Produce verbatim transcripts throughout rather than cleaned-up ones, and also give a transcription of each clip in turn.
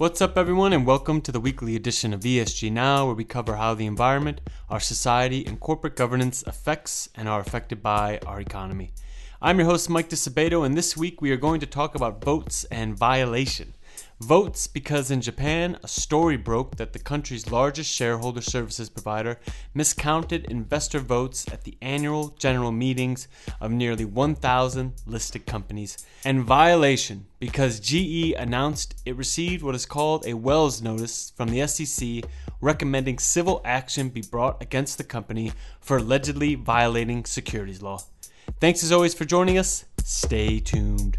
What's up, everyone, and welcome to the weekly edition of E S G Now, where we cover how the environment, our society, and corporate governance affects and are affected by our economy. I'm your host, Mike DeSabato, and this week we are going to talk about votes and violation. Votes because in Japan, a story broke that the country's largest shareholder services provider miscounted investor votes at the annual general meetings of nearly one thousand listed companies. And violation because G E announced it received what is called a Wells notice from the S E C recommending civil action be brought against the company for allegedly violating securities law. Thanks as always for joining us. Stay tuned.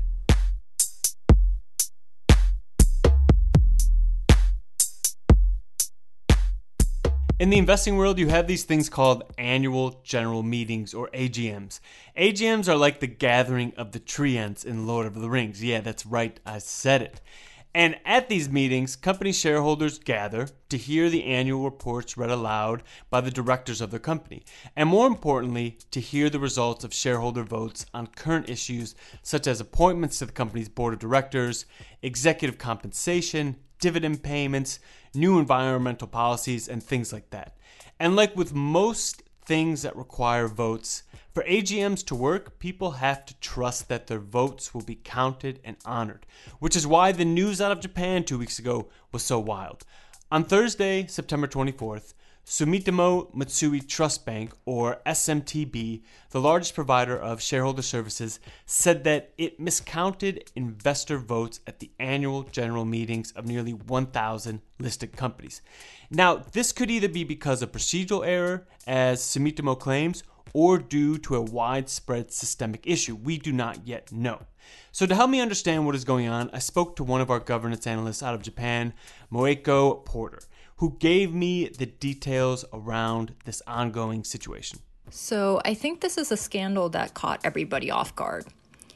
In the investing world, you have these things called annual general meetings, or A G Ms. A G Ms are like the gathering of the treants in Lord of the Rings. Yeah, that's right, I said it. And at these meetings, company shareholders gather to hear the annual reports read aloud by the directors of their company, and more importantly, to hear the results of shareholder votes on current issues such as appointments to the company's board of directors, executive compensation, dividend payments, new environmental policies, and things like that. And like with most things that require votes, for A G Ms to work, people have to trust that their votes will be counted and honored, which is why the news out of Japan two weeks ago was so wild. On Thursday, September twenty-fourth, Sumitomo Mitsui Trust Bank, or S M T B, the largest provider of shareholder services, said that it miscounted investor votes at the annual general meetings of nearly one thousand listed companies. Now, this could either be because of procedural error, as Sumitomo claims, or due to a widespread systemic issue. We do not yet know. So to help me understand what is going on, I spoke to one of our governance analysts out of Japan, Moeko Porter, who gave me the details around this ongoing situation. So I think this is a scandal that caught everybody off guard.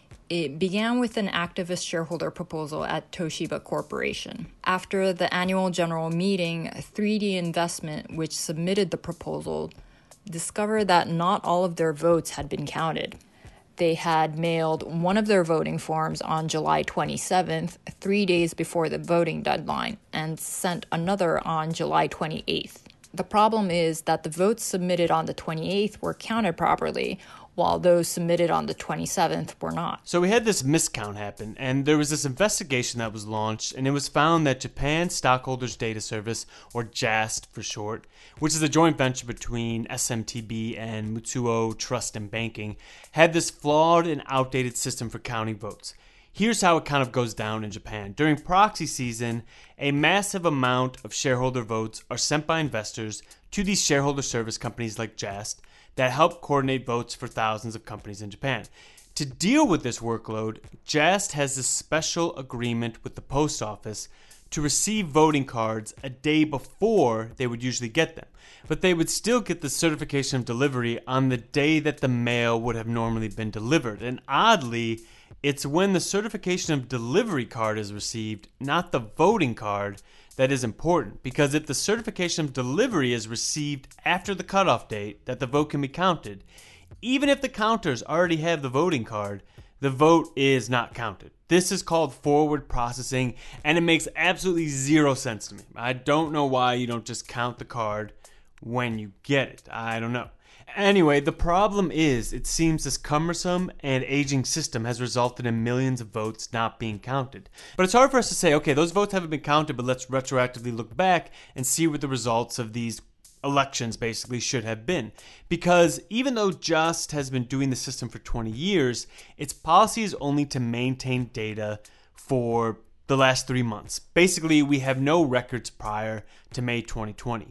It began with an activist shareholder proposal at Toshiba Corporation. After the annual general meeting, three D Investment, which submitted the proposal, discovered that not all of their votes had been counted. They had mailed one of their voting forms on July twenty-seventh, three days before the voting deadline, and sent another on July twenty-eighth. The problem is that the votes submitted on the twenty-eighth were counted properly, while those submitted on the twenty-seventh were not. So we had this miscount happen, and there was this investigation that was launched, and it was found that Japan Stockholders Data Service, or J A S T for short, which is a joint venture between S M T B and Mitsuo Trust and Banking, had this flawed and outdated system for counting votes. Here's how it kind of goes down in Japan. During proxy season, a massive amount of shareholder votes are sent by investors to these shareholder service companies like J A S T that help coordinate votes for thousands of companies in Japan. To deal with this workload, J A S T has this special agreement with the post office to receive voting cards a day before they would usually get them. But they would still get the certification of delivery on the day that the mail would have normally been delivered. And oddly, it's when the certification of delivery card is received, not the voting card, that is important. Because if the certification of delivery is received after the cutoff date that the vote can be counted, even if the counters already have the voting card, the vote is not counted. This is called forward processing, and it makes absolutely zero sense to me. I don't know why you don't just count the card when you get it. I don't know. Anyway, the problem is it seems this cumbersome and aging system has resulted in millions of votes not being counted. But it's hard for us to say, okay, those votes haven't been counted, but let's retroactively look back and see what the results of these elections basically should have been. Because even though J A S T has been doing the system for twenty years, its policy is only to maintain data for the last three months. Basically, we have no records prior to May twenty twenty.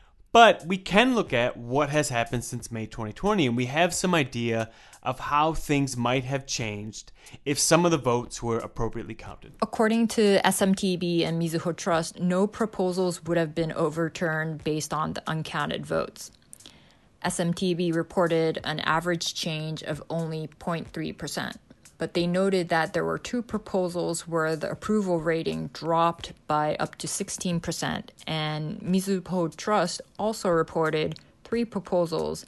But we can look at what has happened since May twenty twenty, and we have some idea of how things might have changed if some of the votes were appropriately counted. According to S M T B and Mizuho Trust, no proposals would have been overturned based on the uncounted votes. S M T B reported an average change of only zero point three percent. But they noted that there were two proposals where the approval rating dropped by up to sixteen percent, and Mizuho Trust also reported three proposals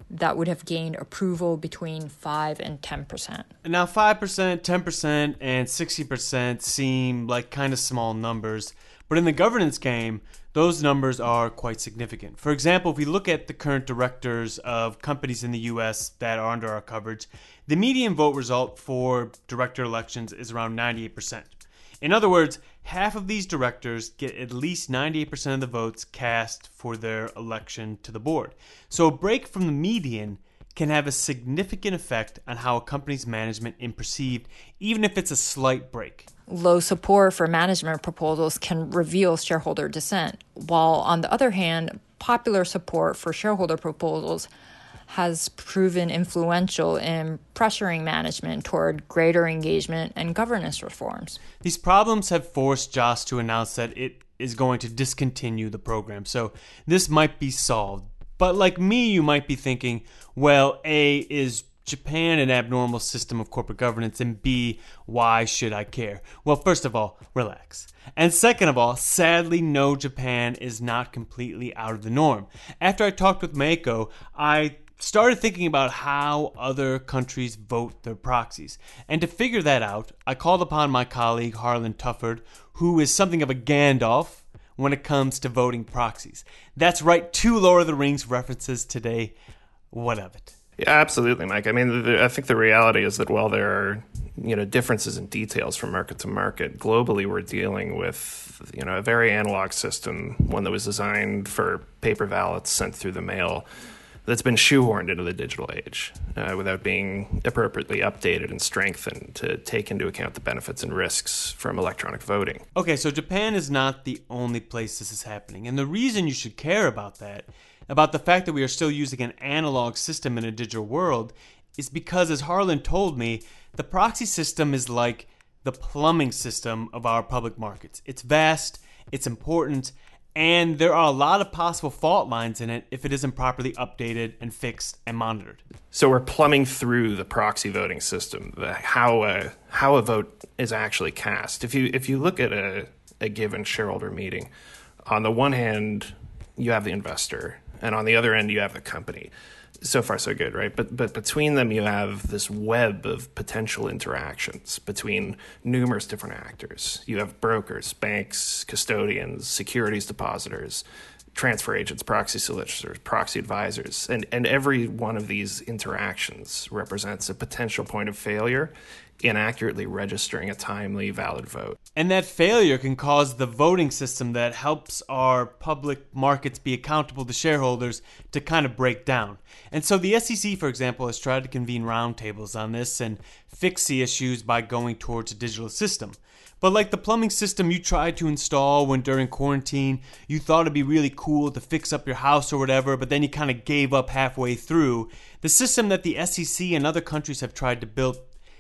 that would have gained approval between five and ten percent. Now, five percent, ten percent, and sixty percent seem like kind of small numbers, but in the governance game, those numbers are quite significant. For example, if we look at the current directors of companies in the U S that are under our coverage, the median vote result for director elections is around ninety-eight percent. In other words, half of these directors get at least ninety-eight percent of the votes cast for their election to the board. So a break from the median can have a significant effect on how a company's management is perceived, even if it's a slight break. Low support for management proposals can reveal shareholder dissent, while on the other hand, popular support for shareholder proposals has proven influential in pressuring management toward greater engagement and governance reforms. These problems have forced Jost to announce that it is going to discontinue the program, so this might be solved. But like me, you might be thinking, well, A, is Japan an abnormal system of corporate governance, and B, why should I care? Well, first of all, relax. And second of all, sadly, no, Japan is not completely out of the norm. After I talked with Meiko, I started thinking about how other countries vote their proxies. And to figure that out, I called upon my colleague Harlan Tufford, who is something of a Gandalf when it comes to voting proxies. That's right, two Lord of the Rings references today. What of it? Yeah, absolutely, Mike. I mean, the, I think the reality is that while there are, you know, differences in details from market to market, globally we're dealing with, you know, a very analog system, one that was designed for paper ballots sent through the mail, that's been shoehorned into the digital age uh, without being appropriately updated and strengthened to take into account the benefits and risks from electronic voting. Okay, so Japan is not the only place this is happening. And the reason you should care about that, about the fact that we are still using an analog system in a digital world, is because, as Harlan told me, the proxy system is like the plumbing system of our public markets. It's vast, it's important, and there are a lot of possible fault lines in it if it isn't properly updated and fixed and monitored. So we're plumbing through the proxy voting system, the, how a how a vote is actually cast. If you if you look at a, a given shareholder meeting, on the one hand you have the investor, and on the other end you have the company. So far, so good, right? But but between them, you have this web of potential interactions between numerous different actors. You have brokers, banks, custodians, securities depositors, transfer agents, proxy solicitors, proxy advisors. And, and every one of these interactions represents a potential point of failure in accurately registering a timely, valid vote. And that failure can cause the voting system that helps our public markets be accountable to shareholders to kind of break down. And so the S E C, for example, has tried to convene roundtables on this and fix the issues by going towards a digital system. But like the plumbing system you tried to install when during quarantine, you thought it'd be really cool to fix up your house or whatever, but then you kind of gave up halfway through, the system that the S E C and other countries have tried to build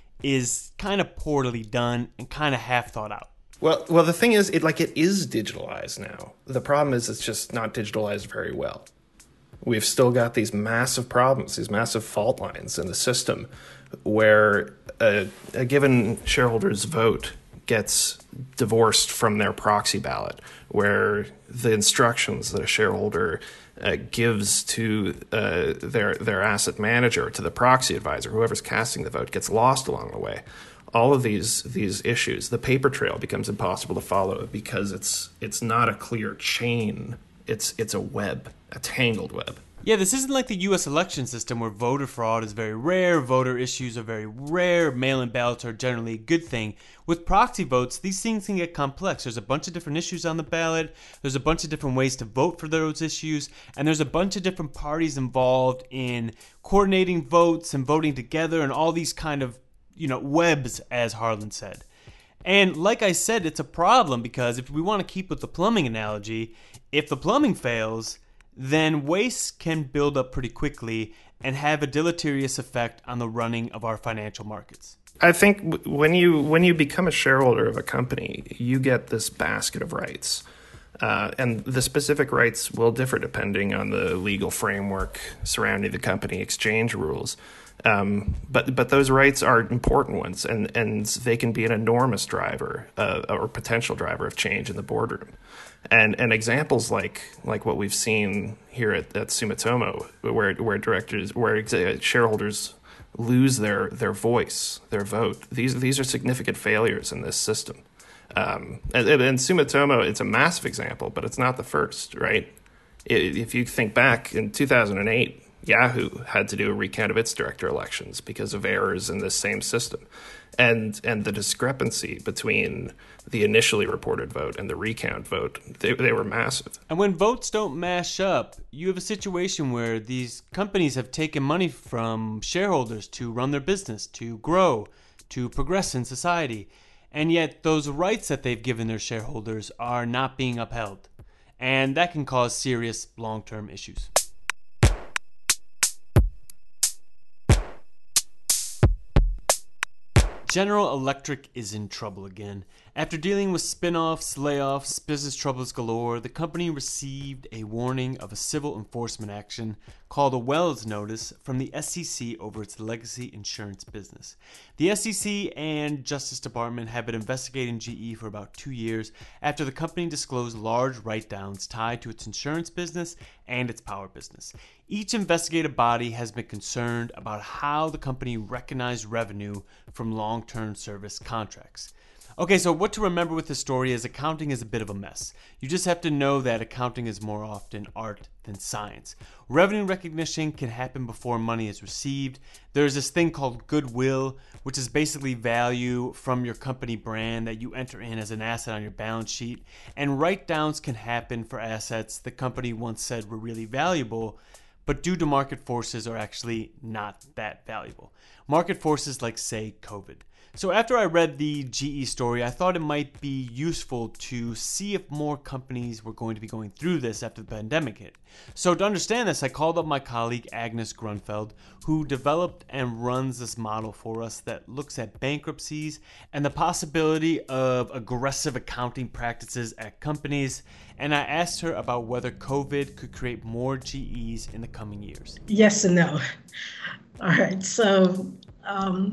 is kind of poorly done and kind of half thought out. Well, well, the thing is, it like it is digitalized now. The problem is it's just not digitalized very well. We've still got these massive problems, these massive fault lines in the system where a, a given shareholder's vote gets divorced from their proxy ballot, where the instructions that a shareholder uh, gives to uh, their their asset manager, to the proxy advisor, whoever's casting the vote, gets lost along the way. All of these these issues, the paper trail becomes impossible to follow because it's it's not a clear chain. It's it's a web, a tangled web. Yeah, this isn't like the U S election system where voter fraud is very rare, voter issues are very rare, mail-in ballots are generally a good thing. With proxy votes, these things can get complex. There's a bunch of different issues on the ballot, there's a bunch of different ways to vote for those issues, and there's a bunch of different parties involved in coordinating votes and voting together and all these kind of, you know, webs, as Harlan said. And like I said, it's a problem because if we want to keep with the plumbing analogy, if the plumbing fails, then waste can build up pretty quickly and have a deleterious effect on the running of our financial markets. I think when you when you become a shareholder of a company, you get this basket of rights. Uh, and the specific rights will differ depending on the legal framework surrounding the company exchange rules. Um, but but those rights are important ones, and, and they can be an enormous driver uh, or potential driver of change in the boardroom. And and examples like like what we've seen here at, at Sumitomo, where where directors where ex- shareholders lose their their voice, their vote. These these are significant failures in this system. Um, and, and Sumitomo, it's a massive example, but it's not the first, right? If you think back in two thousand eight, Yahoo had to do a recount of its director elections because of errors in this same system. And and the discrepancy between the initially reported vote and the recount vote, they, they were massive. And when votes don't mash up, you have a situation where these companies have taken money from shareholders to run their business, to grow, to progress in society. And yet those rights that they've given their shareholders are not being upheld. And that can cause serious long-term issues. General Electric is in trouble again. After dealing with spin-offs, layoffs, business troubles galore, the company received a warning of a civil enforcement action called a Wells Notice from the S E C over its legacy insurance business. The S E C and Justice Department have been investigating G E for about two years after the company disclosed large write-downs tied to its insurance business and its power business. Each investigative body has been concerned about how the company recognized revenue from long-term service contracts. Okay, so what to remember with this story is accounting is a bit of a mess. You just have to know that accounting is more often art than science. Revenue recognition can happen before money is received. There's this thing called goodwill, which is basically value from your company brand that you enter in as an asset on your balance sheet. And write-downs can happen for assets the company once said were really valuable, but due to market forces are actually not that valuable. Market forces like, say, COVID. So after I read the G E story, I thought it might be useful to see if more companies were going to be going through this after the pandemic hit. So to understand this, I called up my colleague Agnes Grunfeld, who developed and runs this model for us that looks at bankruptcies and the possibility of aggressive accounting practices at companies. And I asked her about whether COVID could create more G Es in the coming years. Yes and no. All right, so um,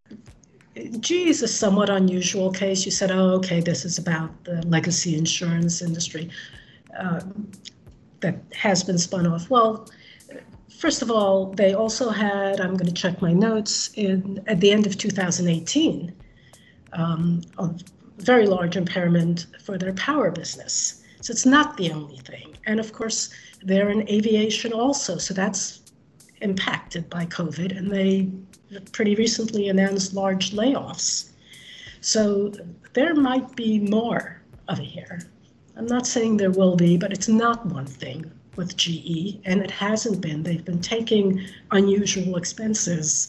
G E is a somewhat unusual case. You said, oh, okay, this is about the legacy insurance industry uh, that has been spun off. Well, first of all, they also had, I'm going to check my notes, in at the end of two thousand eighteen, um, a very large impairment for their power business. So it's not the only thing. And of course, they're in aviation also, so that's impacted by COVID, and they pretty recently announced large layoffs. So there might be more of it here. I'm not saying there will be, but it's not one thing with G E, and it hasn't been. They've been taking unusual expenses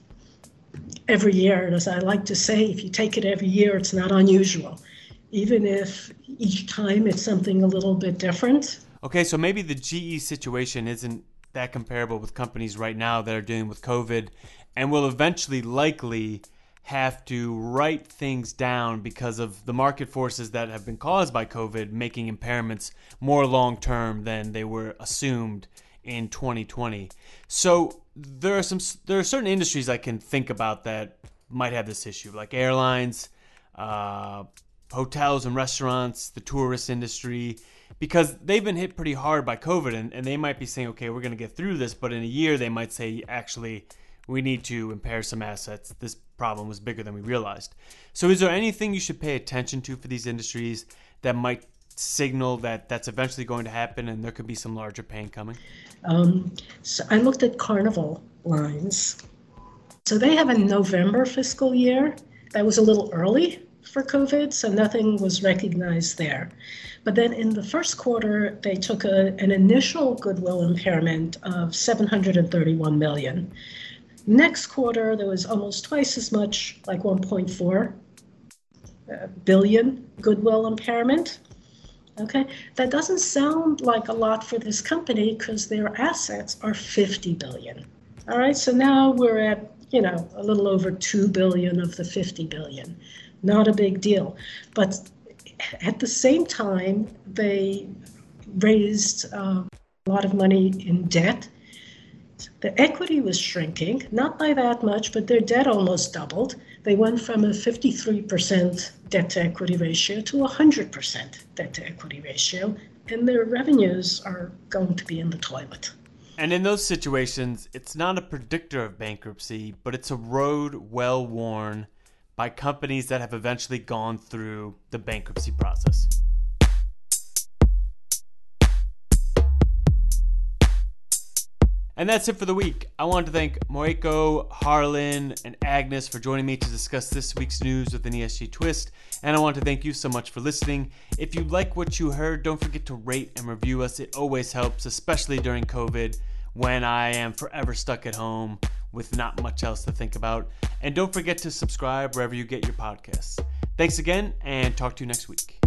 every year. And as I like to say, if you take it every year, it's not unusual, even if each time it's something a little bit different. Okay, so maybe the G E situation isn't that comparable with companies right now that are dealing with COVID and will eventually likely have to write things down because of the market forces that have been caused by COVID, making impairments more long-term than they were assumed in twenty twenty. So there are some there are certain industries I can think about that might have this issue, like airlines, uh, hotels and restaurants, the tourist industry, because they've been hit pretty hard by COVID, and, and they might be saying, okay, we're going to get through this, but in a year they might say, actually, we need to impair some assets. This problem was bigger than we realized. So is there anything you should pay attention to for these industries that might signal that that's eventually going to happen and there could be some larger pain coming? Um, so I looked at Carnival lines. So they have a November fiscal year. That was a little early for COVID, so nothing was recognized there. But then in the first quarter, they took a, an initial goodwill impairment of seven hundred thirty-one million dollars. Next quarter, there was almost twice as much, like one point four billion goodwill impairment. Okay, that doesn't sound like a lot for this company because their assets are fifty billion. All right, so now we're at, you know, a little over two billion of the fifty billion. Not a big deal. But at the same time, they raised uh, a lot of money in debt. The equity was shrinking, not by that much, but their debt almost doubled. They went from a fifty-three percent debt to equity ratio to a one hundred percent debt to equity ratio, and their revenues are going to be in the toilet. And in those situations, it's not a predictor of bankruptcy, but it's a road well worn by companies that have eventually gone through the bankruptcy process. And that's it for the week. I want to thank Moeko, Harlan, and Agnes for joining me to discuss this week's news with an E S G twist. And I want to thank you so much for listening. If you like what you heard, don't forget to rate and review us. It always helps, especially during COVID when I am forever stuck at home with not much else to think about. And don't forget to subscribe wherever you get your podcasts. Thanks again, and talk to you next week.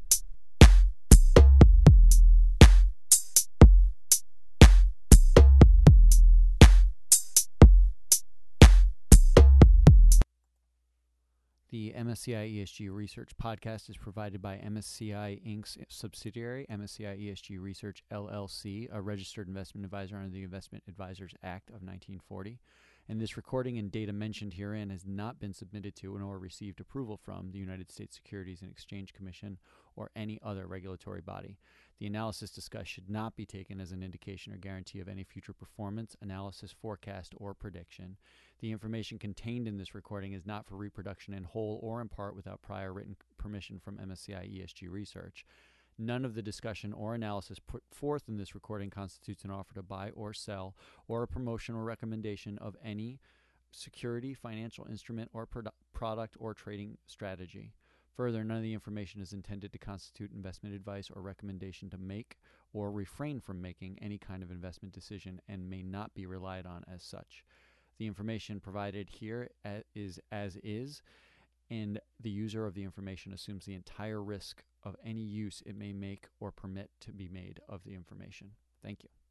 The M S C I E S G Research Podcast is provided by M S C I Incorporated's subsidiary, M S C I E S G Research L L C, a registered investment advisor under the Investment Advisors Act of nineteen forty. And this recording and data mentioned herein has not been submitted to nor received approval from the United States Securities and Exchange Commission or any other regulatory body. The analysis discussed should not be taken as an indication or guarantee of any future performance, analysis, forecast, or prediction. The information contained in this recording is not for reproduction in whole or in part without prior written permission from M S C I E S G Research. None of the discussion or analysis put forth in this recording constitutes an offer to buy or sell or a promotion or recommendation of any security, financial instrument, or produ- product or trading strategy. Further, none of the information is intended to constitute investment advice or recommendation to make or refrain from making any kind of investment decision and may not be relied on as such. The information provided here is as is, and the user of the information assumes the entire risk of any use it may make or permit to be made of the information. Thank you.